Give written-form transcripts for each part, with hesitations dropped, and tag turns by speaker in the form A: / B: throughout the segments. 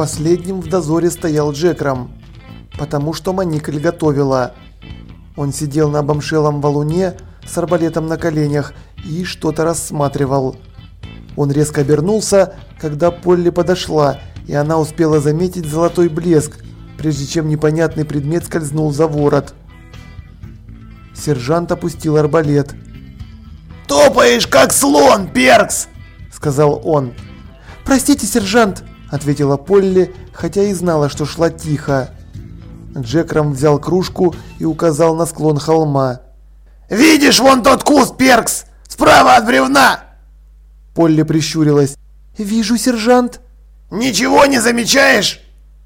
A: Последним в дозоре стоял Джекром, потому что Моникаль готовила. Он сидел на обомшелом валуне с арбалетом на коленях и что-то рассматривал. Он резко обернулся, когда Полли подошла, и она успела заметить золотой блеск, прежде чем непонятный предмет скользнул за ворот. Сержант опустил арбалет.
B: «Топаешь, как слон, Перкс!» –
A: сказал он. «Простите, сержант!» – ответила Полли, хотя и знала, что шла тихо. Джекром взял кружку и указал на склон холма.
B: «Видишь вон тот куст, Перкс? Справа от бревна!»
A: Полли прищурилась. «Вижу, сержант!»
B: «Ничего не замечаешь?»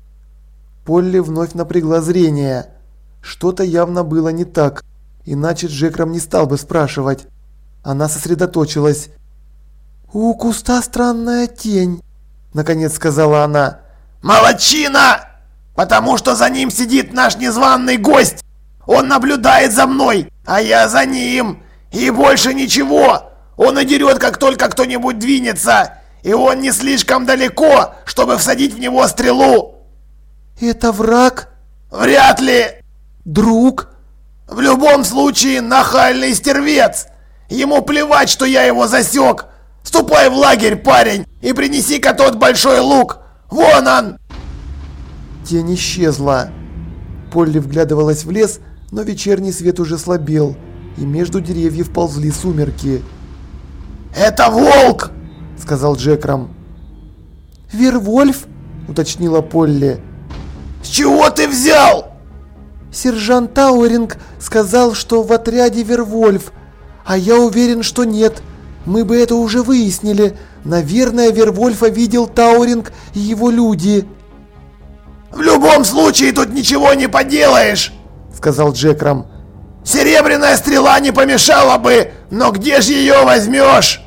A: Полли вновь напрягла зрение. Что-то явно было не так, иначе Джекром не стал бы спрашивать. Она сосредоточилась. «У куста странная тень», — наконец сказала она.
B: «Молодчина! Потому что за ним сидит наш незваный гость! Он наблюдает за мной, а я за ним! И больше ничего! Он удерет, как только кто-нибудь двинется! И он не слишком далеко, чтобы всадить в него стрелу!»
A: «Это враг?»
B: «Вряд ли!»
A: «Друг?»
B: «В любом случае, нахальный стервец! Ему плевать, что я его засек! Ступай в лагерь, парень, и принеси-ка тот большой лук! Вон он!»
A: Тень исчезла. Полли вглядывалась в лес, но вечерний свет уже слабел, и между деревьев ползли сумерки.
B: «Это волк!»
A: — сказал Джекром. «Вервольф?» — уточнила Полли.
B: «С чего ты взял?»
A: «Сержант Тауринг сказал, что в отряде Вервольф, а я уверен, что нет. Мы бы это уже выяснили. Наверное, Вервольфа видел Тауринг и его люди».
B: «В любом случае тут ничего не поделаешь», — сказал Джекром. «Серебряная стрела не помешала бы, но где же ее возьмешь?»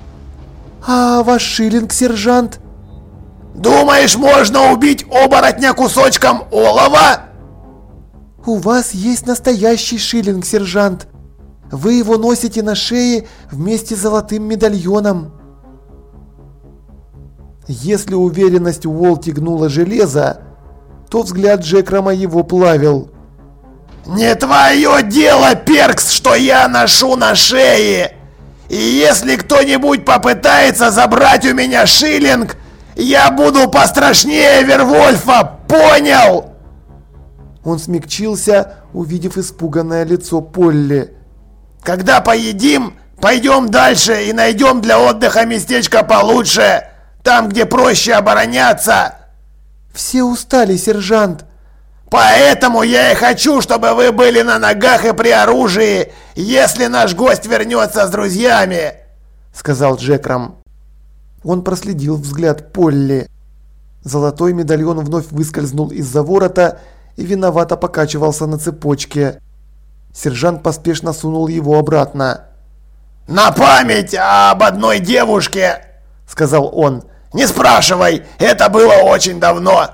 A: «А ваш шиллинг, сержант?»
B: «Думаешь, можно убить оборотня кусочком олова?»
A: «У вас есть настоящий шиллинг, сержант. Вы его носите на шее вместе с золотым медальоном». Если уверенность Уолти гнула железо, то взгляд Джекрома его плавил.
B: «Не твое дело, Перкс, что я ношу на шее! И если кто-нибудь попытается забрать у меня шиллинг, я буду пострашнее Вервольфа, понял?»
A: Он смягчился, увидев испуганное лицо Полли.
B: «Когда поедим, пойдем дальше и найдем для отдыха местечко получше, там, где проще обороняться».
A: «Все устали, сержант».
B: «Поэтому я и хочу, чтобы вы были на ногах и при оружии, если наш гость вернется с друзьями», — сказал Джекром.
A: Он проследил взгляд Полли. Золотой медальон вновь выскользнул из-за ворота и виновато покачивался на цепочке. Сержант поспешно сунул его обратно.
B: «На память об одной девушке», — сказал он. «Не спрашивай, это было очень давно».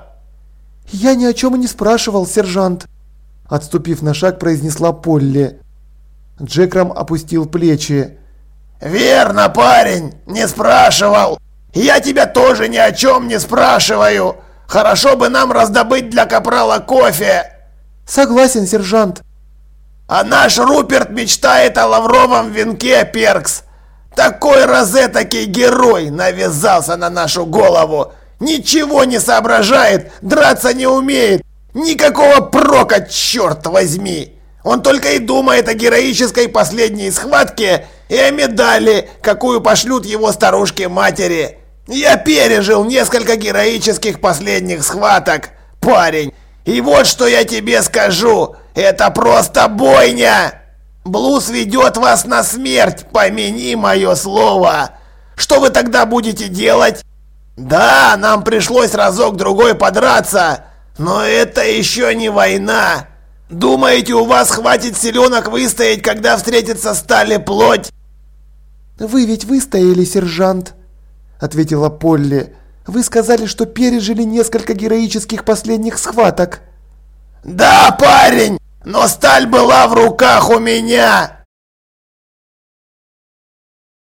A: «Я ни о чем и не спрашивал, сержант», — отступив на шаг, произнесла Полли. Джекром опустил плечи.
B: «Верно, парень, не спрашивал. Я тебя тоже ни о чем не спрашиваю. Хорошо бы нам раздобыть для капрала кофе».
A: «Согласен, сержант».
B: «А наш Руперт мечтает о лавровом венке, Перкс. Такой розетокий герой навязался на нашу голову. Ничего не соображает, драться не умеет. Никакого прока, черт возьми. Он только и думает о героической последней схватке и о медали, какую пошлют его старушке-матери. Я пережил несколько героических последних схваток, парень. И вот что я тебе скажу, это просто бойня. Блуз ведет вас на смерть, помяни мое слово. Что вы тогда будете делать? Да, нам пришлось разок-другой подраться, но это еще не война. Думаете, у вас хватит силенок выстоять, когда встретится сталь и плоть?»
A: «Вы ведь выстояли, сержант», — ответила Полли. «Вы сказали, что пережили несколько героических последних схваток».
B: «Да, парень, но сталь была в руках у меня.